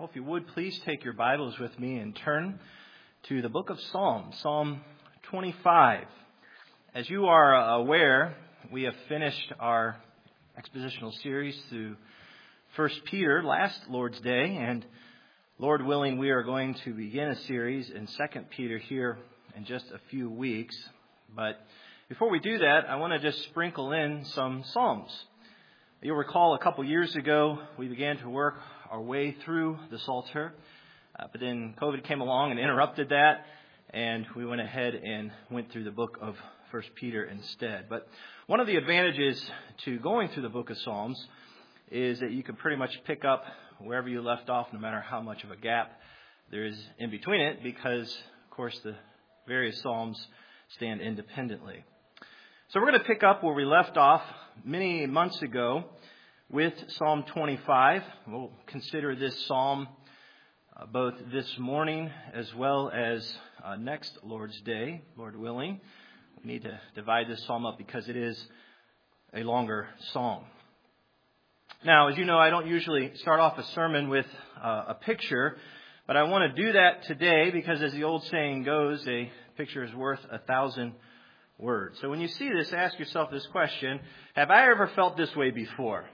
Well, if you would, please take your Bibles with me and turn to the book of Psalms, Psalm 25. As you are aware, we have finished our expositional series through 1 Peter last Lord's Day, and Lord willing, we are going to begin a series in 2 Peter here in just a few weeks. But before we do that, I want to just sprinkle in some Psalms. You'll recall a couple years ago, we began to work our way through the Psalter, but then COVID came along and interrupted that, and we went ahead and went through the book of 1 Peter instead. But one of the advantages to going through the book of Psalms is that you can pretty much pick up wherever you left off, no matter how much of a gap there is in between it, because, of course, the various Psalms stand independently. So we're going to pick up where we left off many months ago with Psalm 25. We'll consider this psalm both this morning as well as next Lord's Day, Lord willing. We need to divide this psalm up because it is a longer psalm. Now, as you know, I don't usually start off a sermon with a picture, but I want to do that today because, as the old saying goes, a picture is worth 1,000 words. So when you see this, ask yourself this question: have I ever felt this way before?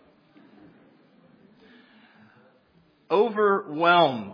Overwhelmed.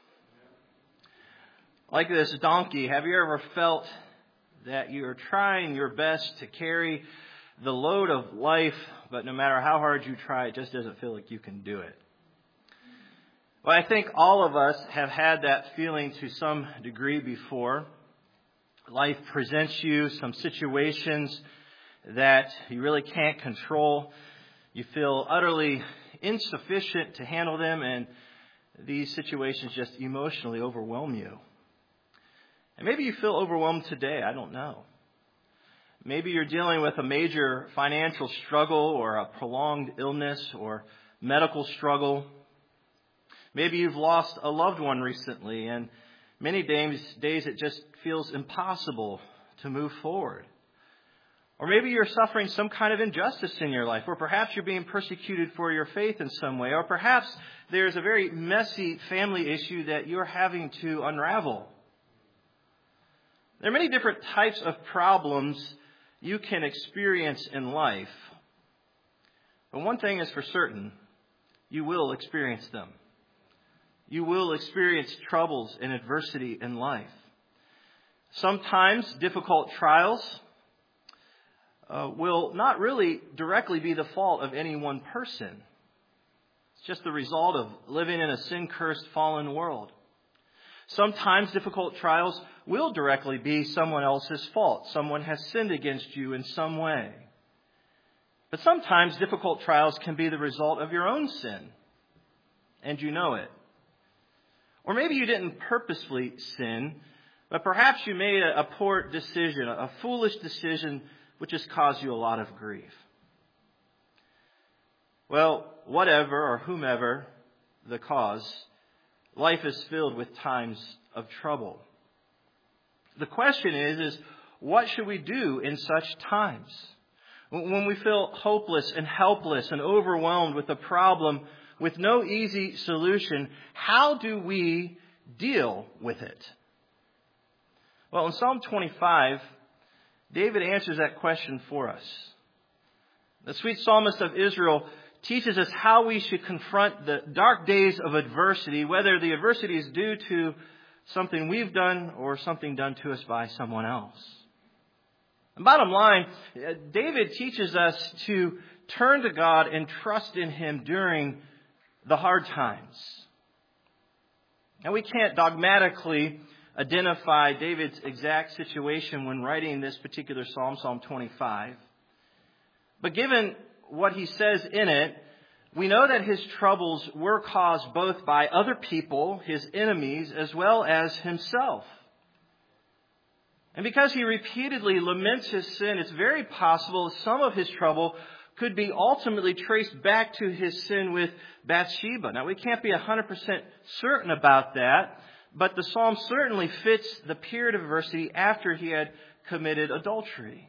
Like this donkey, have you ever felt that you're trying your best to carry the load of life, but no matter how hard you try, it just doesn't feel like you can do it? Well, I think all of us have had that feeling to some degree before. Life presents you some situations that you really can't control. You feel utterly insufficient to handle them, and these situations just emotionally overwhelm you. And maybe you feel overwhelmed today. I don't know. Maybe you're dealing with a major financial struggle or a prolonged illness or medical struggle. Maybe you've lost a loved one recently, and many days it just feels impossible to move forward. Or maybe you're suffering some kind of injustice in your life, or perhaps you're being persecuted for your faith in some way, or perhaps there's a very messy family issue that you're having to unravel. There are many different types of problems you can experience in life. But one thing is for certain: you will experience them. You will experience troubles and adversity in life. Sometimes difficult trials will not really directly be the fault of any one person. It's just the result of living in a sin-cursed, fallen world. Sometimes difficult trials will directly be someone else's fault. Someone has sinned against you in some way. But sometimes difficult trials can be the result of your own sin, and you know it. Or maybe you didn't purposely sin, but perhaps you made a poor decision, a foolish decision, which has caused you a lot of grief. Well, whatever or whomever the cause, life is filled with times of trouble. The question is what should we do in such times? When we feel hopeless and helpless and overwhelmed with a problem with no easy solution, how do we deal with it? Well, in Psalm 25, David answers that question for us. The sweet psalmist of Israel teaches us how we should confront the dark days of adversity, whether the adversity is due to something we've done or something done to us by someone else. And bottom line, David teaches us to turn to God and trust in Him during the hard times. And we can't dogmatically identify David's exact situation when writing this particular psalm, Psalm 25. But given what he says in it, we know that his troubles were caused both by other people, his enemies, as well as himself. And because he repeatedly laments his sin, it's very possible some of his trouble could be ultimately traced back to his sin with Bathsheba. Now, we can't be 100% certain about that, but the psalm certainly fits the period of adversity after he had committed adultery.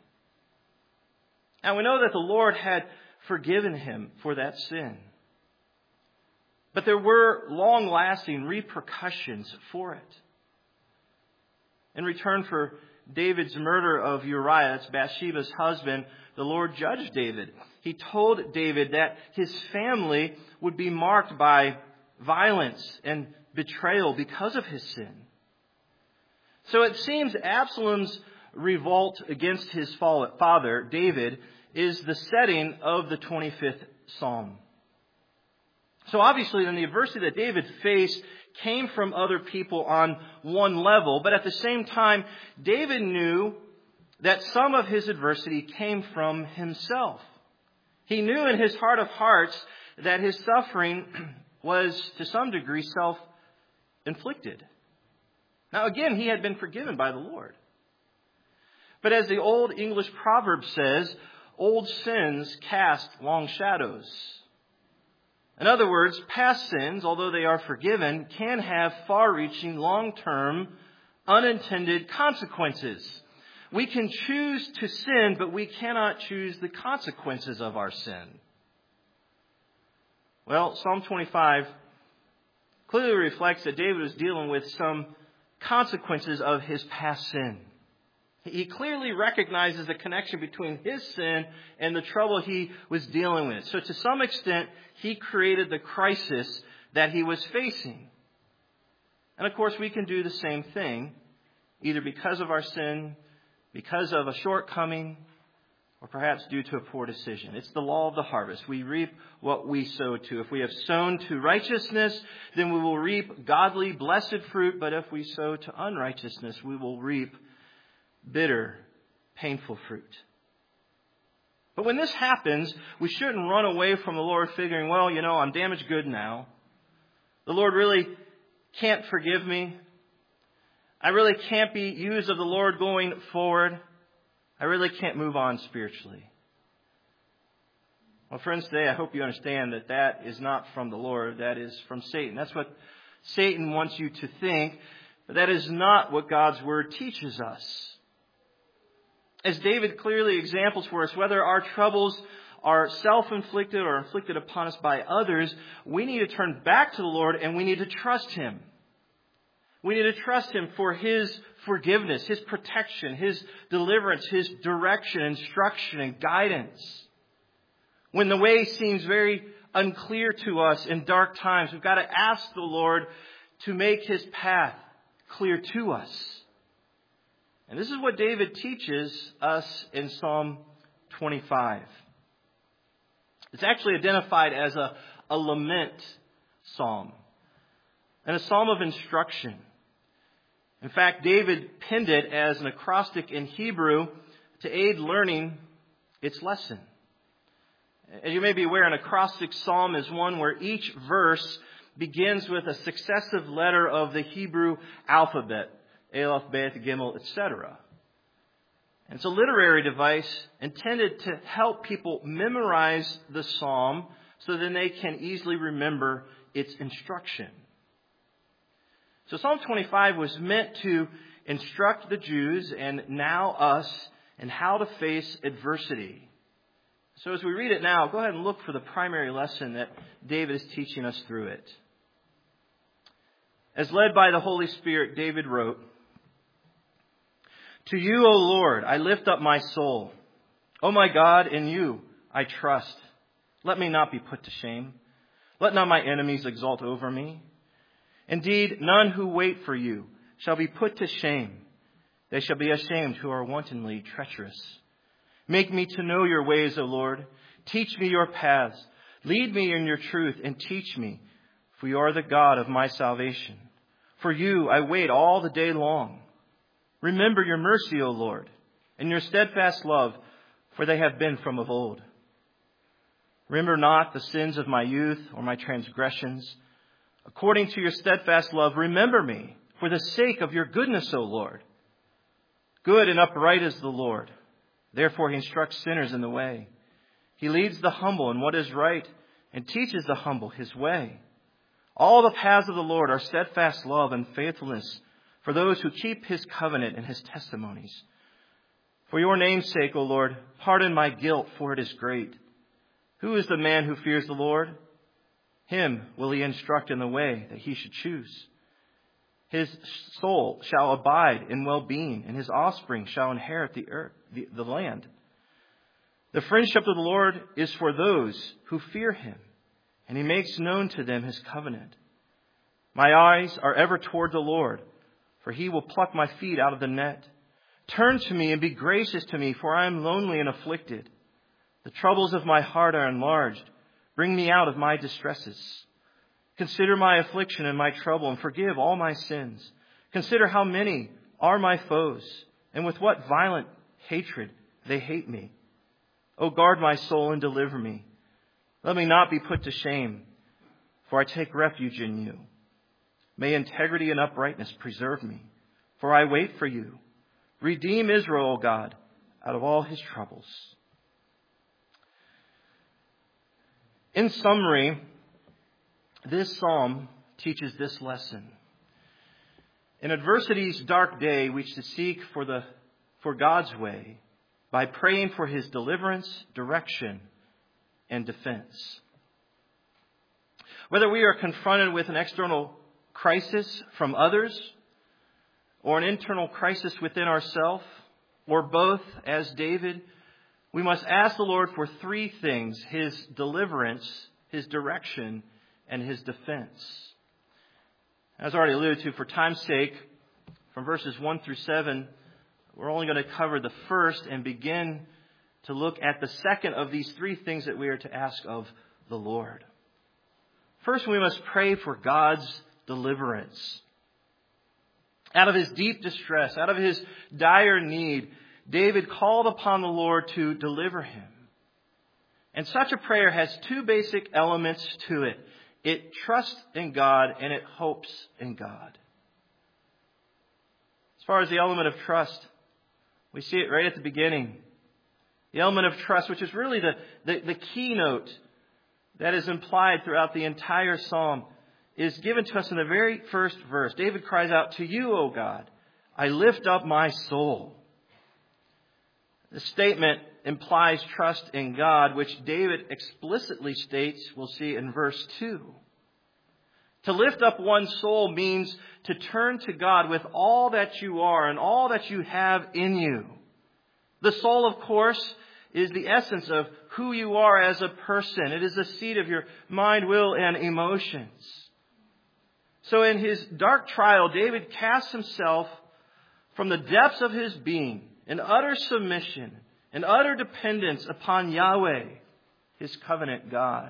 And we know that the Lord had forgiven him for that sin. But there were long-lasting repercussions for it. In return for David's murder of Uriah, it's Bathsheba's husband, the Lord judged David. He told David that his family would be marked by violence and betrayal because of his sin. So it seems Absalom's revolt against his father, David, is the setting of the 25th Psalm. So obviously, then the adversity that David faced came from other people on one level, but at the same time, David knew that some of his adversity came from himself. He knew in his heart of hearts that his suffering was, to some degree, self-inflicted. Now again, he had been forgiven by the Lord. But as the old English proverb says, old sins cast long shadows. In other words, past sins, although they are forgiven, can have far-reaching, long-term, unintended consequences. We can choose to sin, but we cannot choose the consequences of our sin. Well, Psalm 25 clearly reflects that David was dealing with some consequences of his past sin. He clearly recognizes the connection between his sin and the trouble he was dealing with. So to some extent, he created the crisis that he was facing. And of course, we can do the same thing, either because of our sin, because of a shortcoming, or perhaps due to a poor decision. It's the law of the harvest. We reap what we sow to. If we have sown to righteousness, then we will reap godly, blessed fruit. But if we sow to unrighteousness, we will reap bitter, painful fruit. But when this happens, we shouldn't run away from the Lord figuring, well, I'm damaged good now. The Lord really can't forgive me. I really can't be used of the Lord going forward. I really can't move on spiritually. Well, friends, today I hope you understand that that is not from the Lord. That is from Satan. That's what Satan wants you to think. But that is not what God's Word teaches us. As David clearly examples for us, whether our troubles are self-inflicted or inflicted upon us by others, we need to turn back to the Lord and we need to trust Him. We need to trust Him for His forgiveness, His protection, His deliverance, His direction, instruction, and guidance. When the way seems very unclear to us in dark times, we've got to ask the Lord to make His path clear to us. And this is what David teaches us in Psalm 25. It's actually identified as a lament psalm and a psalm of instruction. In fact, David penned it as an acrostic in Hebrew to aid learning its lesson. As you may be aware, an acrostic psalm is one where each verse begins with a successive letter of the Hebrew alphabet. Aleph, Bet, Gimel, etc. And it's a literary device intended to help people memorize the psalm so then they can easily remember its instruction. So Psalm 25 was meant to instruct the Jews and now us in how to face adversity. So as we read it now, go ahead and look for the primary lesson that David is teaching us through it. As led by the Holy Spirit, David wrote, "To you, O Lord, I lift up my soul. O my God, in you I trust. Let me not be put to shame. Let not my enemies exult over me. Indeed, none who wait for you shall be put to shame. They shall be ashamed who are wantonly treacherous. Make me to know your ways, O Lord. Teach me your paths. Lead me in your truth and teach me, for you are the God of my salvation. For you I wait all the day long. Remember your mercy, O Lord, and your steadfast love, for they have been from of old. Remember not the sins of my youth or my transgressions. According to your steadfast love, remember me for the sake of your goodness, O Lord. Good and upright is the Lord. Therefore he instructs sinners in the way. He leads the humble in what is right and teaches the humble his way. All the paths of the Lord are steadfast love and faithfulness for those who keep his covenant and his testimonies. For your name's sake, O Lord, pardon my guilt, for it is great. Who is the man who fears the Lord? Him will He instruct in the way that he should choose. His soul shall abide in well-being, and his offspring shall inherit the earth, the land. The friendship of the Lord is for those who fear Him, and He makes known to them His covenant. My eyes are ever toward the Lord, for He will pluck my feet out of the net. Turn to me and be gracious to me, for I am lonely and afflicted. The troubles of my heart are enlarged. Bring me out of my distresses. Consider my affliction and my trouble, and forgive all my sins. Consider how many are my foes, and with what violent hatred they hate me. O guard my soul and deliver me. Let me not be put to shame, for I take refuge in you. May integrity and uprightness preserve me, for I wait for you. Redeem Israel, O God, out of all his troubles. In summary, this psalm teaches this lesson. In adversity's dark day, we should seek for God's way by praying for His deliverance, direction, and defense. Whether we are confronted with an external crisis from others, or an internal crisis within ourselves, or both, as David, we must ask the Lord for three things: His deliverance, His direction, and His defense. As already alluded to, for time's sake, from verses 1 through 7, we're only going to cover the first and begin to look at the second of these three things that we are to ask of the Lord. First, we must pray for God's deliverance. Out of his deep distress, out of his dire need, David called upon the Lord to deliver him. And such a prayer has two basic elements to it. It trusts in God and it hopes in God. As far as the element of trust, we see it right at the beginning. The element of trust, which is really the keynote that is implied throughout the entire psalm, is given to us in the very first verse. David cries out, "To you, O God, I lift up my soul." The statement implies trust in God, which David explicitly states, we'll see in verse 2. To lift up one's soul means to turn to God with all that you are and all that you have in you. The soul, of course, is the essence of who you are as a person. It is the seat of your mind, will, and emotions. So in his dark trial, David casts himself from the depths of his being in utter submission and utter dependence upon Yahweh, his covenant God.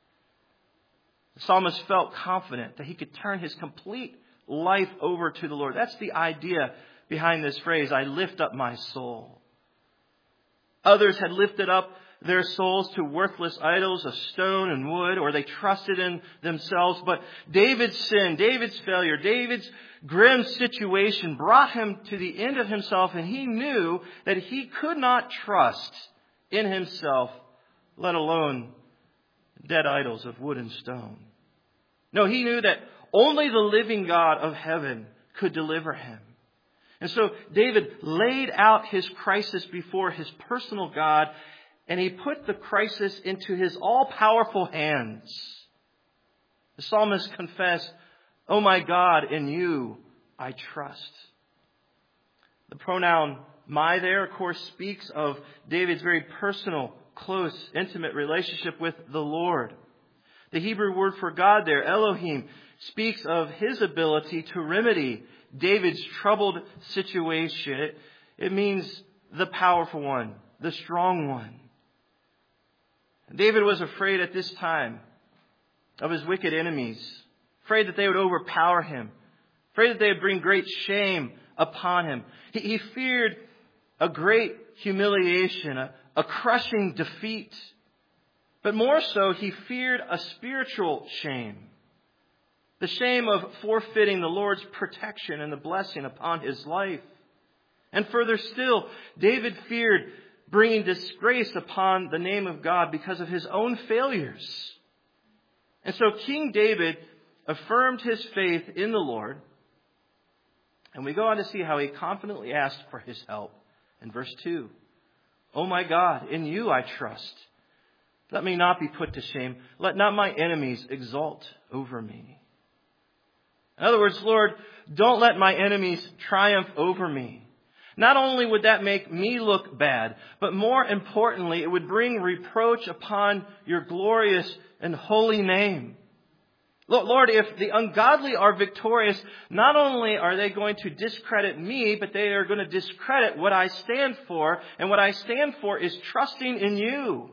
The psalmist felt confident that he could turn his complete life over to the Lord. That's the idea behind this phrase, "I lift up my soul." Others had lifted up their souls to worthless idols of stone and wood, or they trusted in themselves. But David's sin, David's failure, David's grim situation brought him to the end of himself, and he knew that he could not trust in himself, let alone dead idols of wood and stone. No, he knew that only the living God of heaven could deliver him. And so David laid out his crisis before his personal God, and he put the crisis into his all-powerful hands. The psalmist confessed, "Oh my God, in you I trust." The pronoun my there, of course, speaks of David's very personal, close, intimate relationship with the Lord. The Hebrew word for God there, Elohim, speaks of his ability to remedy David's troubled situation. It means the powerful one, the strong one. David was afraid at this time of his wicked enemies, afraid that they would overpower him, afraid that they would bring great shame upon him. He feared a great humiliation, a crushing defeat. But more so, he feared a spiritual shame. The shame of forfeiting the Lord's protection and the blessing upon his life. And further still, David feared bringing disgrace upon the name of God because of his own failures. And so King David affirmed his faith in the Lord. And we go on to see how he confidently asked for his help in verse 2. "Oh my God, in you I trust. Let me not be put to shame. Let not my enemies exult over me. In other words, Lord, don't let my enemies triumph over me. Not only would that make me look bad, but more importantly, it would bring reproach upon your glorious and holy name. Lord, if the ungodly are victorious, not only are they going to discredit me, but they are going to discredit what I stand for. And what I stand for is trusting in you.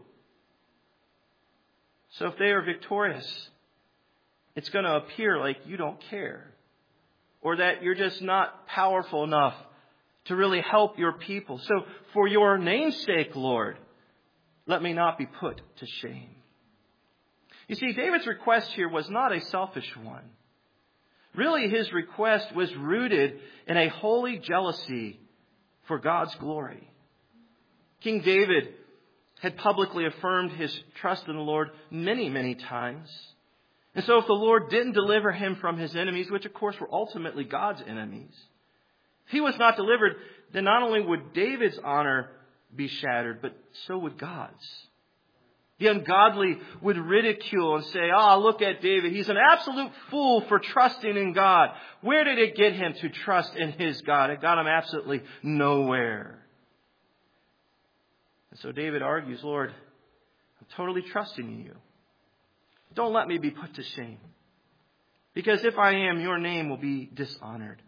So if they are victorious, it's going to appear like you don't care, or that you're just not powerful enough to really help your people. So for your name's sake, Lord, let me not be put to shame. You see, David's request here was not a selfish one. Really, his request was rooted in a holy jealousy for God's glory. King David had publicly affirmed his trust in the Lord many, many times. And so if the Lord didn't deliver him from his enemies, which of course were ultimately God's enemies, if he was not delivered, then not only would David's honor be shattered, but so would God's. The ungodly would ridicule and say, look at David. He's an absolute fool for trusting in God. Where did it get him to trust in his God? It got him absolutely nowhere. And so David argues, Lord, I'm totally trusting in you. Don't let me be put to shame. Because if I am, your name will be dishonored.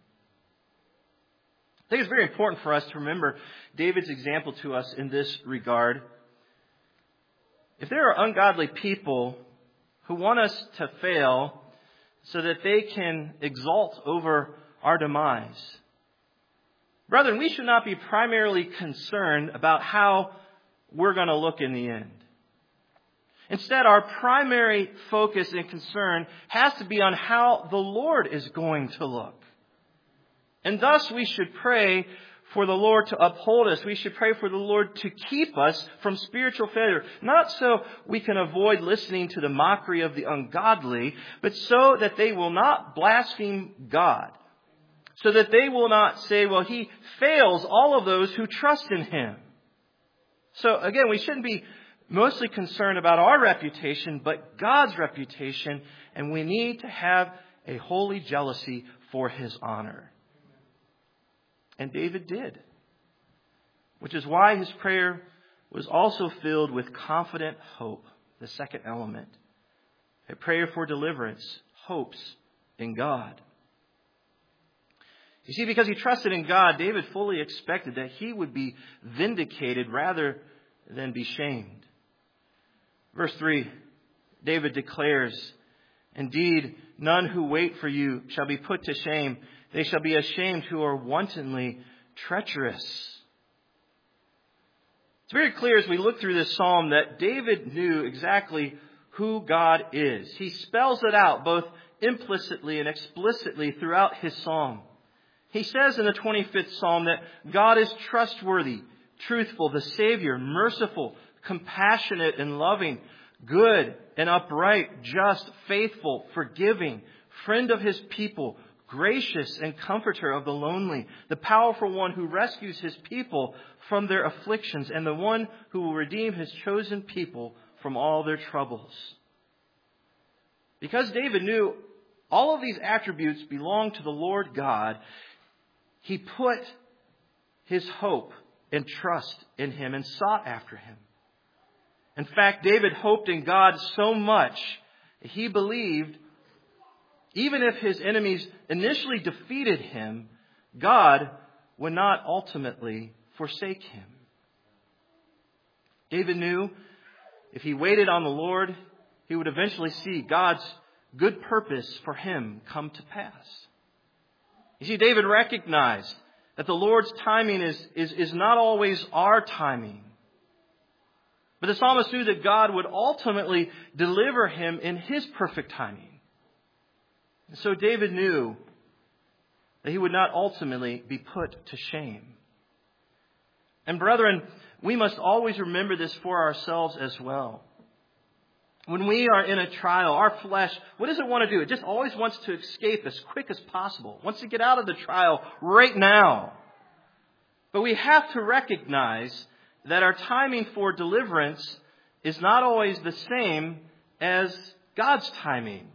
I think it's very important for us to remember David's example to us in this regard. If there are ungodly people who want us to fail so that they can exult over our demise, brethren, we should not be primarily concerned about how we're going to look in the end. Instead, our primary focus and concern has to be on how the Lord is going to look. And thus we should pray for the Lord to uphold us. We should pray for the Lord to keep us from spiritual failure. Not so we can avoid listening to the mockery of the ungodly, but so that they will not blaspheme God. So that they will not say, well, he fails all of those who trust in him. So again, we shouldn't be mostly concerned about our reputation, but God's reputation. And we need to have a holy jealousy for his honor. And David did. Which is why his prayer was also filled with confident hope. The second element. A prayer for deliverance hopes in God. You see, because he trusted in God, David fully expected that he would be vindicated rather than be shamed. Verse 3, David declares, indeed, none who wait for you shall be put to shame. They shall be ashamed who are wantonly treacherous. It's very clear as we look through this psalm that David knew exactly who God is. He spells it out both implicitly and explicitly throughout his psalm. He says in the 25th psalm that God is trustworthy, truthful, the Savior, merciful, compassionate and loving, good and upright, just, faithful, forgiving, friend of his people, gracious and comforter of the lonely, the powerful one who rescues his people from their afflictions, and the one who will redeem his chosen people from all their troubles. Because David knew all of these attributes belong to the Lord God, he put his hope and trust in him and sought after him. In fact, David hoped in God so much, he believed even if his enemies initially defeated him, God would not ultimately forsake him. David knew if he waited on the Lord, he would eventually see God's good purpose for him come to pass. You see, David recognized that the Lord's timing is not always our timing. But the psalmist knew that God would ultimately deliver him in his perfect timing. And so David knew that he would not ultimately be put to shame. And brethren, we must always remember this for ourselves as well. When we are in a trial, our flesh, what does it want to do? It just always wants to escape as quick as possible. It wants to get out of the trial right now. But we have to recognize that our timing for deliverance is not always the same as God's timing.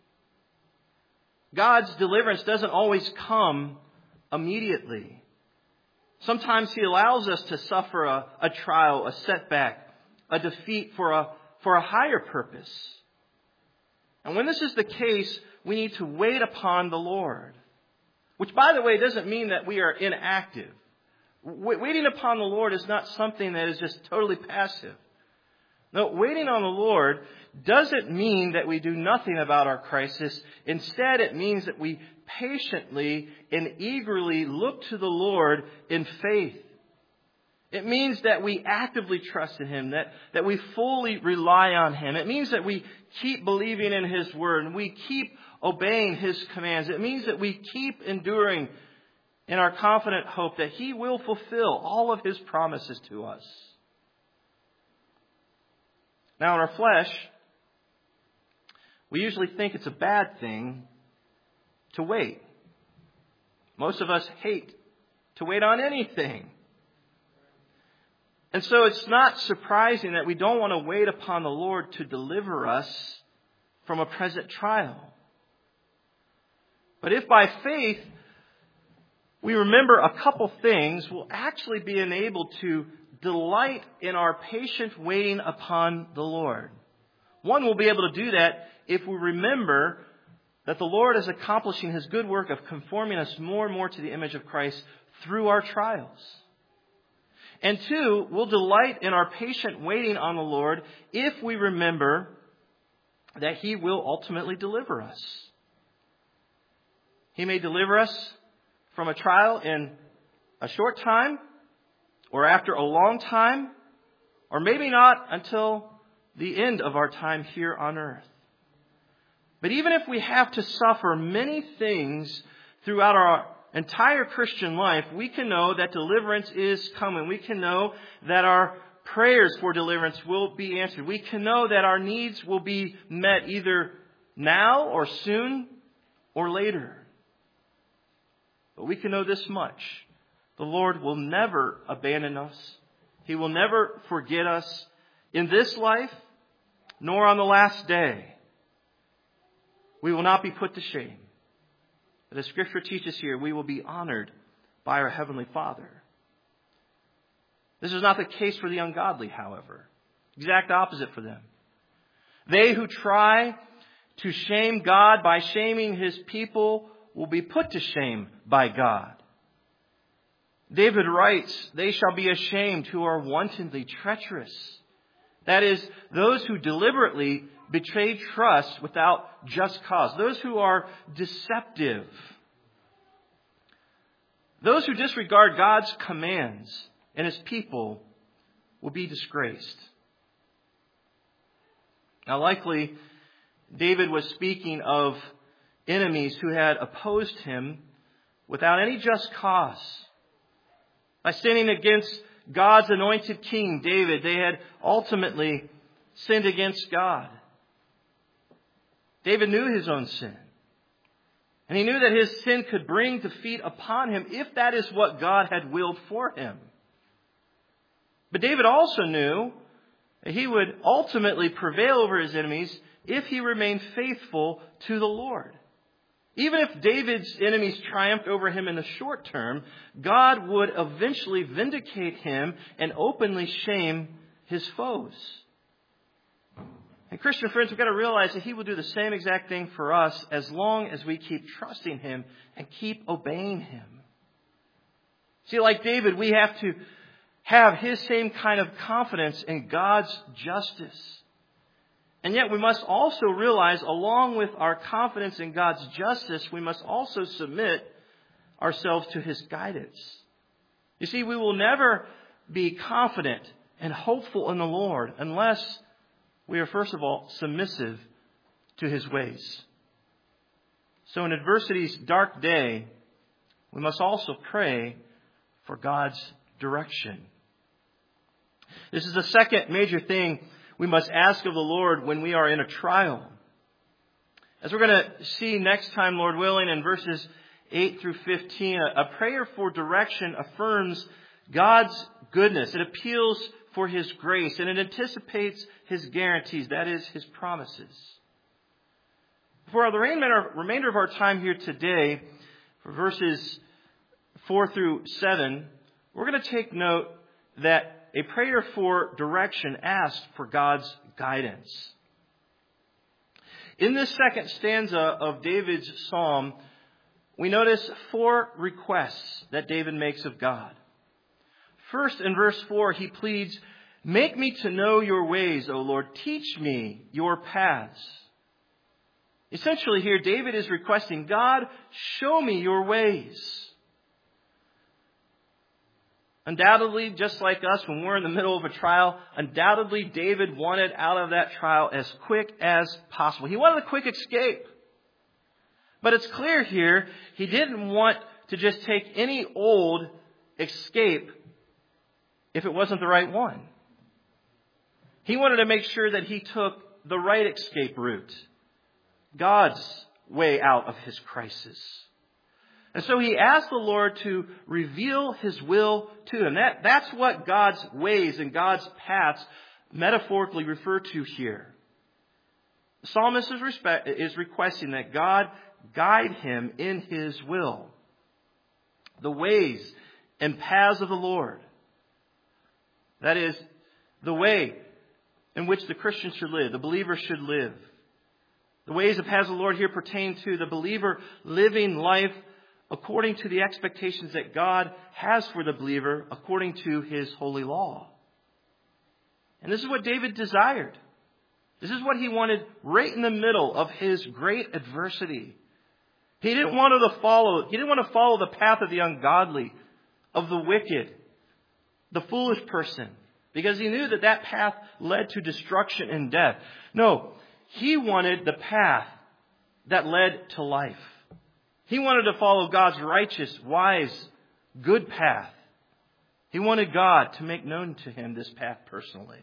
God's deliverance doesn't always come immediately. Sometimes He allows us to suffer a trial, a setback, a defeat for a higher purpose. And when this is the case, we need to wait upon the Lord. Which, by the way, doesn't mean that we are inactive. Waiting upon the Lord is not something that is just totally passive. No, waiting on the Lord doesn't mean that we do nothing about our crisis. Instead, it means that we patiently and eagerly look to the Lord in faith. It means that we actively trust in Him, that we fully rely on Him. It means that we keep believing in His Word and we keep obeying His commands. It means that we keep enduring in our confident hope that He will fulfill all of His promises to us. Now, in our flesh, we usually think it's a bad thing to wait. Most of us hate to wait on anything. And so it's not surprising that we don't want to wait upon the Lord to deliver us from a present trial. But if by faith we remember a couple things, we'll actually be enabled to delight in our patient waiting upon the Lord. One, we'll be able to do that if we remember that the Lord is accomplishing His good work of conforming us more and more to the image of Christ through our trials. And two, we'll delight in our patient waiting on the Lord if we remember that He will ultimately deliver us. He may deliver us from a trial in a short time, or after a long time, or maybe not until the end of our time here on earth. But even if we have to suffer many things throughout our entire Christian life, we can know that deliverance is coming. We can know that our prayers for deliverance will be answered. We can know that our needs will be met either now or soon or later. But we can know this much. The Lord will never abandon us. He will never forget us in this life, nor on the last day. We will not be put to shame. But as Scripture teaches here, we will be honored by our Heavenly Father. This is not the case for the ungodly, however. Exact opposite for them. They who try to shame God by shaming His people will be put to shame by God. David writes, "They shall be ashamed who are wantonly treacherous." That is, those who deliberately betray trust without just cause. Those who are deceptive. Those who disregard God's commands and His people will be disgraced. Now, likely, David was speaking of enemies who had opposed him without any just cause. By sinning against God's anointed king, David, they had ultimately sinned against God. David knew his own sin. And he knew that his sin could bring defeat upon him if that is what God had willed for him. But David also knew that he would ultimately prevail over his enemies if he remained faithful to the Lord. Even if David's enemies triumphed over him in the short term, God would eventually vindicate him and openly shame his foes. And Christian friends, we've got to realize that He will do the same exact thing for us as long as we keep trusting Him and keep obeying Him. See, like David, we have to have his same kind of confidence in God's justice. And yet we must also realize, along with our confidence in God's justice, we must also submit ourselves to His guidance. You see, we will never be confident and hopeful in the Lord unless we are, first of all, submissive to His ways. So in adversity's dark day, we must also pray for God's direction. This is the second major thing we must ask of the Lord when we are in a trial. As we're going to see next time, Lord willing, in verses 8 through 15, a prayer for direction affirms God's goodness. It appeals for His grace, and it anticipates His guarantees, that is, His promises. For the remainder of our time here today, for verses 4 through 7, we're going to take note that a prayer for direction asks for God's guidance. In this second stanza of David's psalm, we notice 4 requests that David makes of God. First, in verse 4, he pleads, "Make me to know your ways, O Lord. Teach me your paths." Essentially here, David is requesting, God, show me your ways. Undoubtedly, just like us, when we're in the middle of a trial, undoubtedly David wanted out of that trial as quick as possible. He wanted a quick escape. But it's clear here, he didn't want to just take any old escape if it wasn't the right one. He wanted to make sure that he took the right escape route, God's way out of his crisis. And so he asked the Lord to reveal His will to him. That's what God's ways and God's paths metaphorically refer to here. The psalmist is requesting that God guide him in His will. The ways and paths of the Lord. That is, the way in which the Christian should live, the believer should live. The ways and paths of the Lord here pertain to the believer living life according to the expectations that God has for the believer, according to His holy law. And this is what David desired. This is what he wanted right in the middle of his great adversity. He didn't want to follow the path of the ungodly, of the wicked, the foolish person, because he knew that path led to destruction and death. No, he wanted the path that led to life. He wanted to follow God's righteous, wise, good path. He wanted God to make known to him this path personally.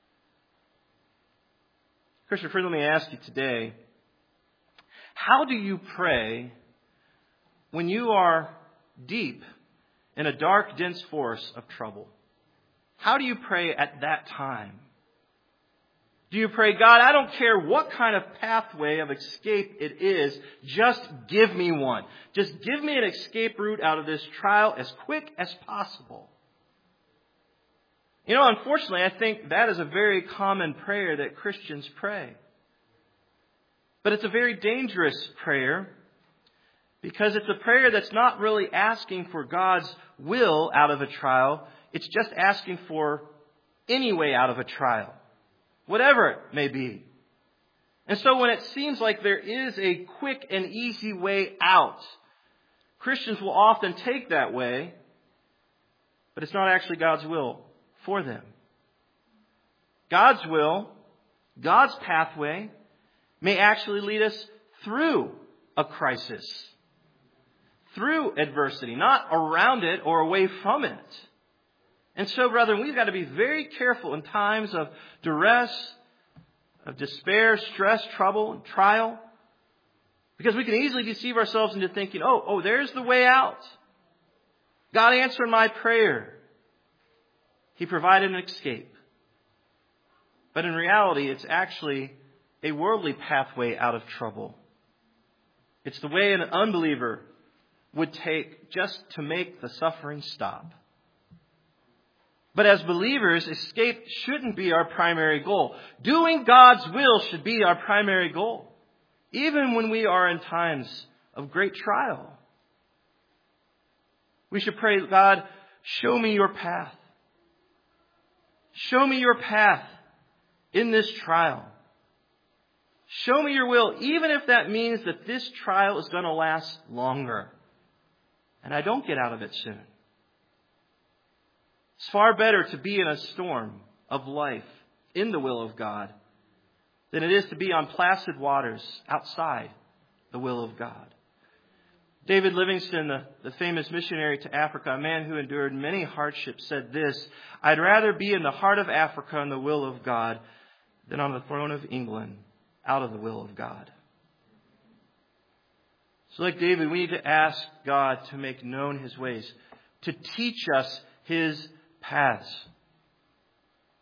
Christian friend, let me ask you today, how do you pray when you are deep in a dark, dense forest of trouble? How do you pray at that time? Do you pray, God, I don't care what kind of pathway of escape it is, just give me one. Just give me an escape route out of this trial as quick as possible. You know, unfortunately, I think that is a very common prayer that Christians pray. But it's a very dangerous prayer because it's a prayer that's not really asking for God's will out of a trial. It's just asking for any way out of a trial. Whatever it may be. And so when it seems like there is a quick and easy way out, Christians will often take that way, but it's not actually God's will for them. God's will, God's pathway, may actually lead us through a crisis, through adversity, not around it or away from it. And so, brethren, we've got to be very careful in times of duress, of despair, stress, trouble, and trial. Because we can easily deceive ourselves into thinking, oh, there's the way out. God answered my prayer. He provided an escape. But in reality, it's actually a worldly pathway out of trouble. It's the way an unbeliever would take just to make the suffering stop. But as believers, escape shouldn't be our primary goal. Doing God's will should be our primary goal, even when we are in times of great trial. We should pray, God, show me your path. Show me your path in this trial. Show me your will, even if that means that this trial is going to last longer and I don't get out of it soon. It's far better to be in a storm of life in the will of God than it is to be on placid waters outside the will of God. David Livingstone, the famous missionary to Africa, a man who endured many hardships, said this: I'd rather be in the heart of Africa in the will of God than on the throne of England out of the will of God. So like David, we need to ask God to make known His ways, to teach us His paths.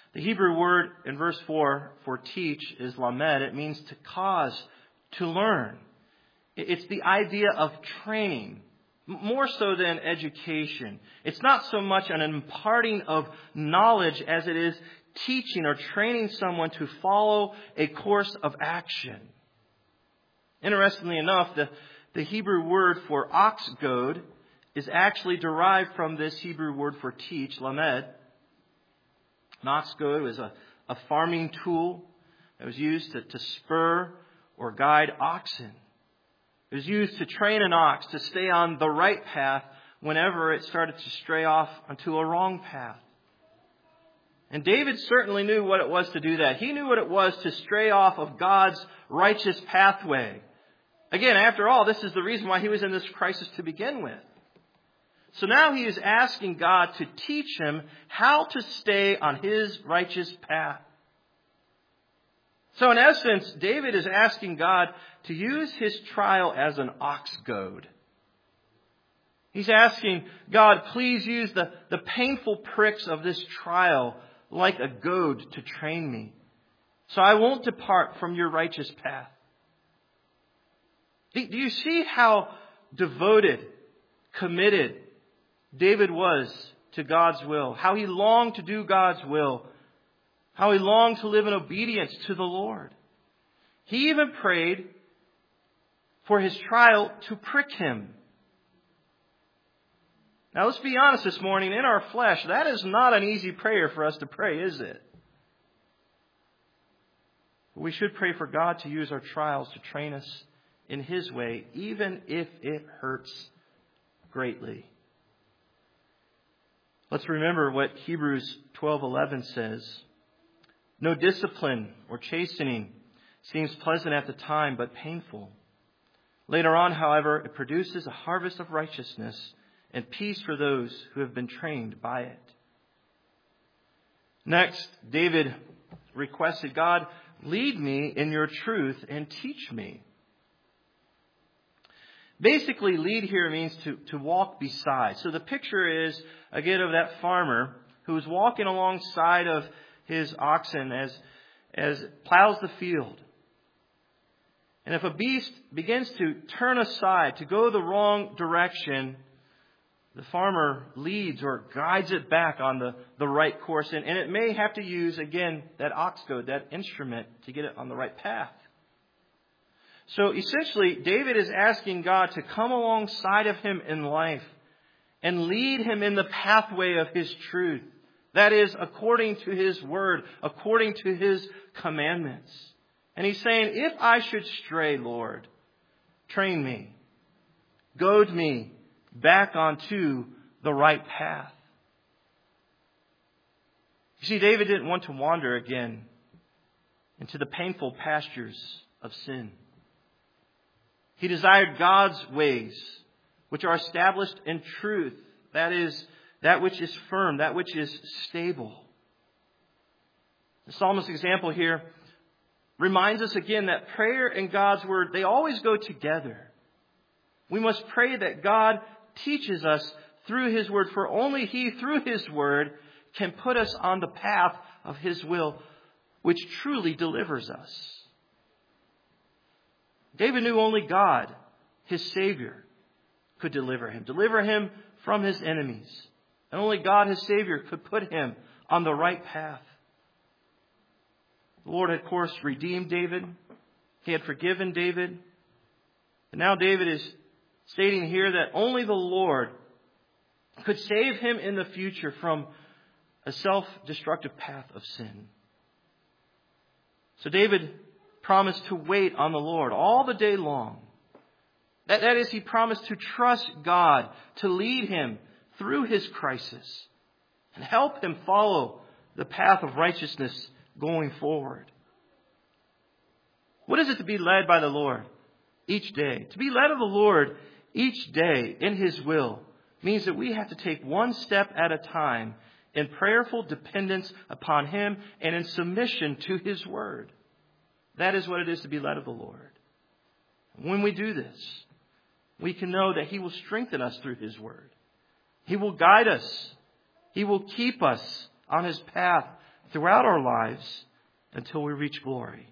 The Hebrew word in verse 4 for teach is lamed. It means to cause, to learn. It's the idea of training, more so than education. It's not so much an imparting of knowledge as it is teaching or training someone to follow a course of action. Interestingly enough, the Hebrew word for ox goad is actually derived from this Hebrew word for teach, lamed. An ox goad was a farming tool that was used to spur or guide oxen. It was used to train an ox to stay on the right path whenever it started to stray off onto a wrong path. And David certainly knew what it was to do that. He knew what it was to stray off of God's righteous pathway. Again, after all, this is the reason why he was in this crisis to begin with. So now he is asking God to teach him how to stay on his righteous path. So in essence, David is asking God to use his trial as an ox goad. He's asking God, please use the painful pricks of this trial like a goad to train me, so I won't depart from your righteous path. Do you see how devoted, committed David was to God's will? How he longed to do God's will. How he longed to live in obedience to the Lord. He even prayed for his trial to prick him. Now let's be honest this morning, in our flesh, that is not an easy prayer for us to pray, is it? We should pray for God to use our trials to train us in His way, even if it hurts greatly. Let's remember what Hebrews 12:11 says. No discipline or chastening seems pleasant at the time, but painful. Later on, however, it produces a harvest of righteousness and peace for those who have been trained by it. Next, David requested, God, lead me in your truth and teach me. Basically, lead here means to walk beside. So the picture is, again, of that farmer who is walking alongside of his oxen as plows the field. And if a beast begins to turn aside, to go the wrong direction, the farmer leads or guides it back on the right course. And it may have to use, again, that ox goad, that instrument, to get it on the right path. So essentially, David is asking God to come alongside of him in life and lead him in the pathway of His truth. That is, according to His word, according to His commandments. And he's saying, if I should stray, Lord, train me, goad me back onto the right path. You see, David didn't want to wander again into the painful pastures of sin. He desired God's ways, which are established in truth. That is, that which is firm, that which is stable. The psalmist's example here reminds us again that prayer and God's word, they always go together. We must pray that God teaches us through His word, for only He, through His word, can put us on the path of His will, which truly delivers us. David knew only God, his Savior, could deliver him from his enemies. And only God, his Savior, could put him on the right path. The Lord had, of course, redeemed David. He had forgiven David. And now David is stating here that only the Lord could save him in the future from a self-destructive path of sin. So David promised to wait on the Lord all the day long. That is, he promised to trust God to lead him through his crisis and help him follow the path of righteousness going forward. What is it to be led by the Lord each day? To be led of the Lord each day in His will means that we have to take one step at a time in prayerful dependence upon Him and in submission to His word. That is what it is to be led of the Lord. When we do this, we can know that He will strengthen us through His word. He will guide us. He will keep us on His path throughout our lives until we reach glory.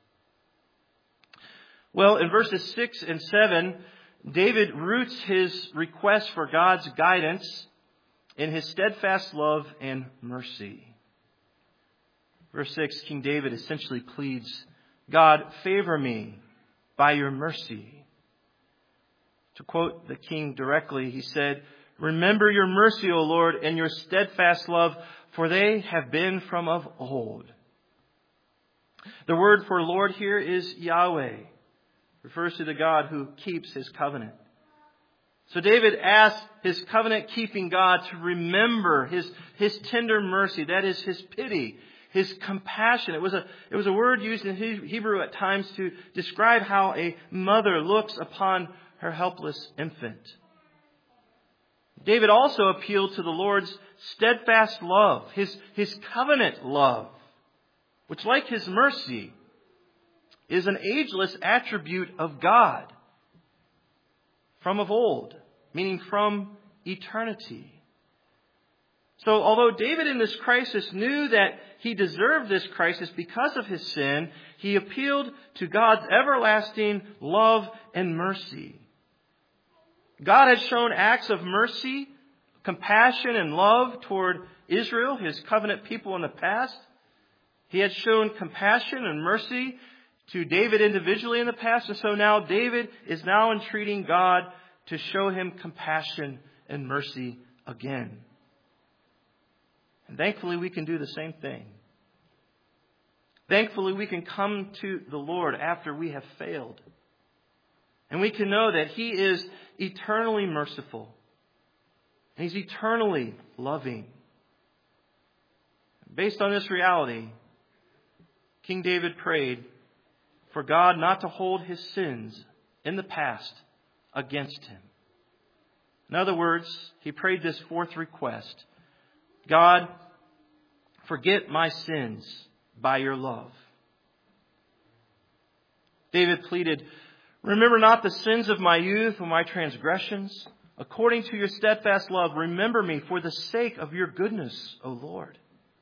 Well, in verses 6 and 7, David roots his request for God's guidance in his steadfast love and mercy. Verse 6, King David essentially pleads, God, favor me by your mercy. To quote the king directly, he said, remember your mercy, O Lord, and your steadfast love, for they have been from of old. The word for Lord here is Yahweh. Refers to the God who keeps his covenant. So David asked his covenant-keeping God to remember his tender mercy, that is his pity, his compassion. It was a word used in Hebrew at times to describe how a mother looks upon her helpless infant. David also appealed to the Lord's steadfast love, his covenant love, which, like his mercy, is an ageless attribute of God from of old, meaning from eternity. So although David in this crisis knew that he deserved this crisis because of his sin, he appealed to God's everlasting love and mercy. God had shown acts of mercy, compassion, and love toward Israel, his covenant people in the past. He had shown compassion and mercy to David individually in the past, and so now David is now entreating God to show him compassion and mercy again. And thankfully we can do the same thing. Thankfully we can come to the Lord after we have failed. And we can know that He is eternally merciful. And He's eternally loving. Based on this reality, King David prayed for God not to hold his sins in the past against him. In other words, he prayed this fourth request. God, forget my sins by your love. David pleaded, remember not the sins of my youth or my transgressions. According to your steadfast love, remember me for the sake of your goodness, O Lord.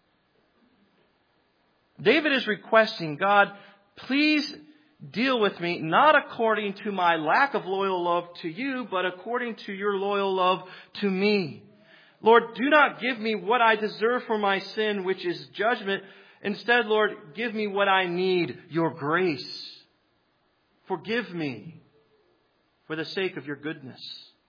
David is requesting, God, please deal with me, not according to my lack of loyal love to you, but according to your loyal love to me. Lord, do not give me what I deserve for my sin, which is judgment. Instead, Lord, give me what I need, your grace. Forgive me for the sake of your goodness.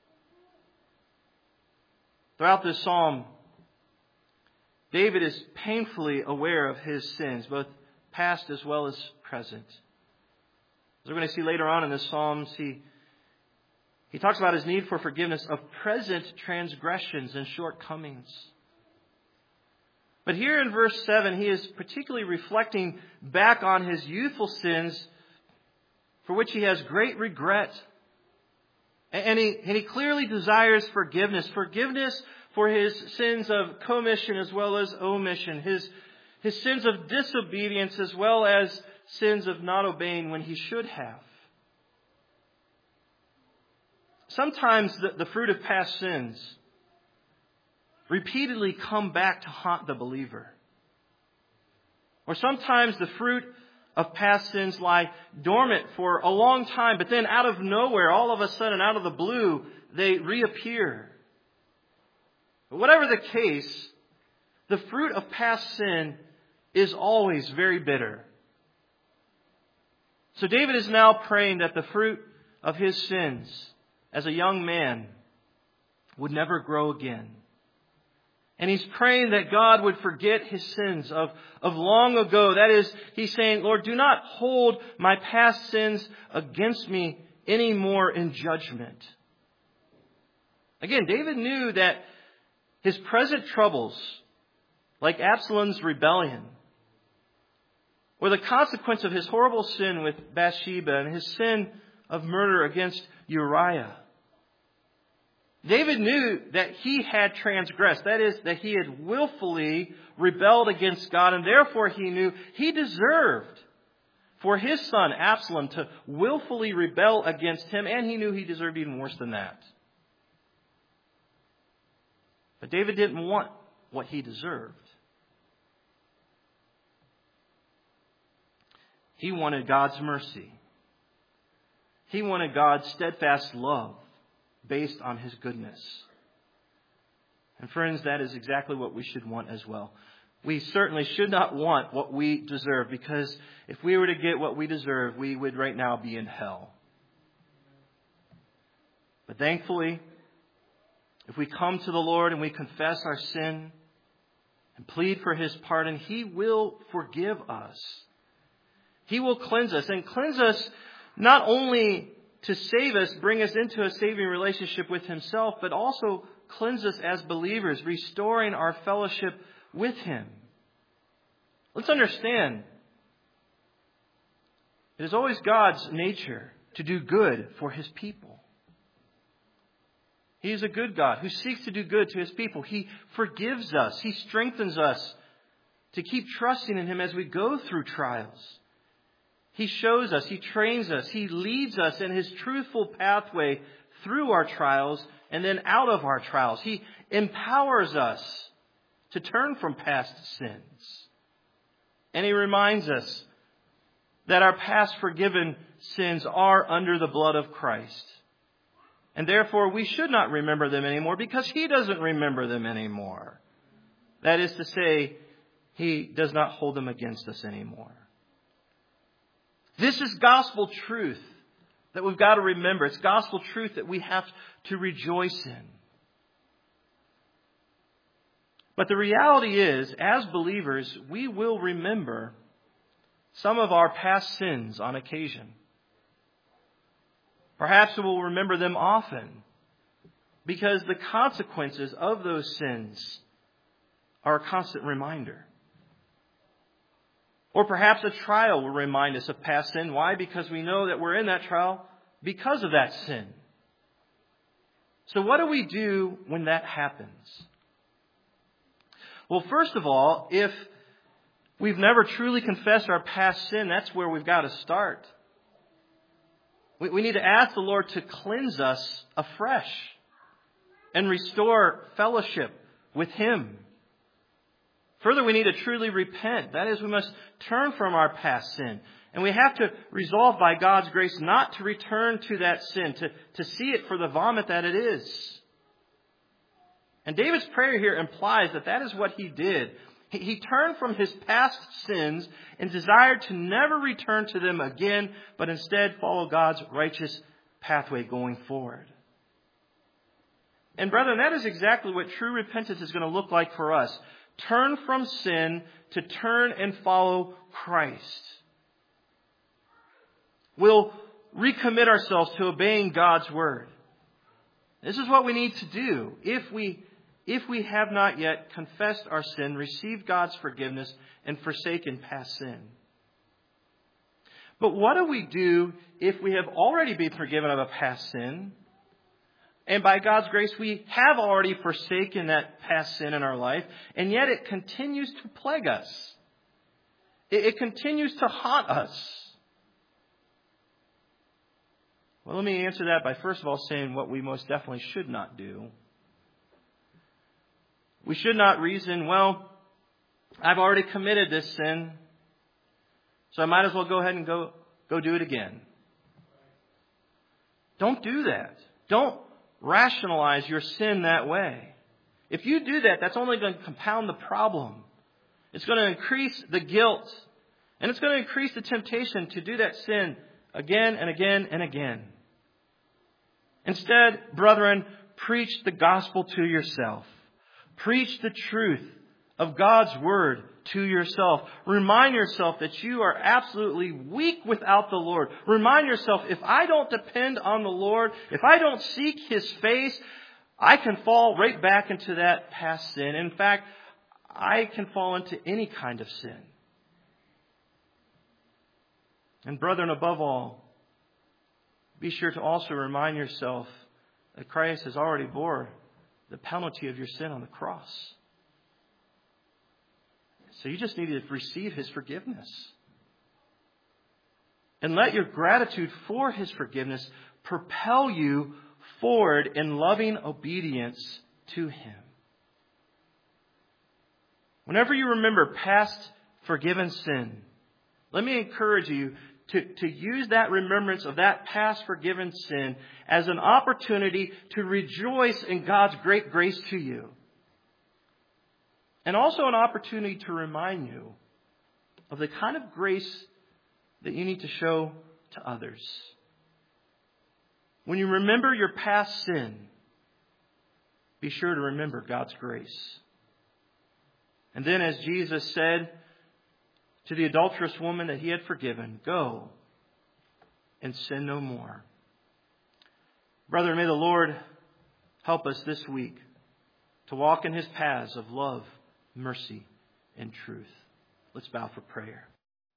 Throughout this psalm, David is painfully aware of his sins, both past as well as present. As we're going to see later on in the Psalms, he talks about his need for forgiveness of present transgressions and shortcomings. But here in verse 7, he is particularly reflecting back on his youthful sins for which he has great regret. And he clearly desires forgiveness. Forgiveness for his sins of commission as well as omission. His sins of disobedience as well as sins of not obeying when he should have. Sometimes the fruit of past sins repeatedly come back to haunt the believer. Or sometimes the fruit of past sins lie dormant for a long time, but then out of nowhere, all of a sudden, out of the blue, they reappear. But whatever the case, the fruit of past sin is always very bitter. So David is now praying that the fruit of his sins as a young man would never grow again. And he's praying that God would forget his sins of long ago. That is, he's saying, Lord, do not hold my past sins against me anymore in judgment. Again, David knew that his present troubles, like Absalom's rebellion, were the consequence of his horrible sin with Bathsheba and his sin of murder against Uriah. David knew that he had transgressed. That is, that he had willfully rebelled against God, and therefore he knew he deserved for his son Absalom to willfully rebel against him, and he knew he deserved even worse than that. But David didn't want what he deserved. He wanted God's mercy. He wanted God's steadfast love based on His goodness. And friends, that is exactly what we should want as well. We certainly should not want what we deserve, because if we were to get what we deserve, we would right now be in hell. But thankfully, if we come to the Lord and we confess our sin and plead for His pardon, He will forgive us. He will cleanse us, and cleanse us not only to save us, bring us into a saving relationship with Himself, but also cleanse us as believers, restoring our fellowship with Him. Let's understand, it is always God's nature to do good for His people. He is a good God who seeks to do good to His people. He forgives us. He strengthens us to keep trusting in Him as we go through trials. He shows us, He trains us, He leads us in His truthful pathway through our trials and then out of our trials. He empowers us to turn from past sins. And He reminds us that our past forgiven sins are under the blood of Christ. And therefore we should not remember them anymore, because He doesn't remember them anymore. That is to say, He does not hold them against us anymore. This is gospel truth that we've got to remember. It's gospel truth that we have to rejoice in. But the reality is, as believers, we will remember some of our past sins on occasion. Perhaps we will remember them often, because the consequences of those sins are a constant reminder. Or perhaps a trial will remind us of past sin. Why? Because we know that we're in that trial because of that sin. So what do we do when that happens? Well, first of all, if we've never truly confessed our past sin, that's where we've got to start. We need to ask the Lord to cleanse us afresh and restore fellowship with Him. Further, we need to truly repent. That is, we must turn from our past sin. And we have to resolve by God's grace not to return to that sin, to see it for the vomit that it is. And David's prayer here implies that that is what he did. He turned from his past sins and desired to never return to them again, but instead follow God's righteous pathway going forward. And brethren, that is exactly what true repentance is going to look like for us. Turn from sin to turn and follow Christ. We'll recommit ourselves to obeying God's word. This is what we need to do if we have not yet confessed our sin, received God's forgiveness, and forsaken past sin. But what do we do if we have already been forgiven of a past sin? And by God's grace, we have already forsaken that past sin in our life, and yet it continues to plague us. It continues to haunt us. Well, let me answer that by first of all saying what we most definitely should not do. We should not reason, well, I've already committed this sin, so I might as well go ahead and go do it again. Don't do that. Don't rationalize your sin that way. If you do that, that's only going to compound the problem. It's going to increase the guilt. And it's going to increase the temptation to do that sin again and again and again. Instead, brethren, preach the gospel to yourself. Preach the truth of God's word to yourself. Remind yourself that you are absolutely weak without the Lord. Remind yourself, if I don't depend on the Lord, if I don't seek His face, I can fall right back into that past sin. In fact, I can fall into any kind of sin. And brethren, above all, be sure to also remind yourself that Christ has already bore the penalty of your sin on the cross. So you just need to receive His forgiveness. And let your gratitude for His forgiveness propel you forward in loving obedience to Him. Whenever you remember past forgiven sin, Let me encourage you to use that remembrance of that past forgiven sin as an opportunity to rejoice in God's great grace to you. And also an opportunity to remind you of the kind of grace that you need to show to others. When you remember your past sin, be sure to remember God's grace. And then, as Jesus said to the adulterous woman that He had forgiven, go and sin no more. Brother, may the Lord help us this week to walk in His paths of love, mercy, and truth. Let's bow for prayer.